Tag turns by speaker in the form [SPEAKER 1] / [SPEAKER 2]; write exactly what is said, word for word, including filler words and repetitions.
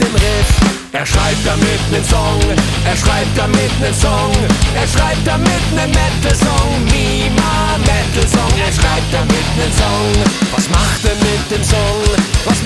[SPEAKER 1] dem Riff. Er schreibt damit nen Song, er schreibt damit nen Song, er schreibt damit nen Metal-Song, Mima Metal-Song, er schreibt damit nen Song. Was macht er mit dem Song? Was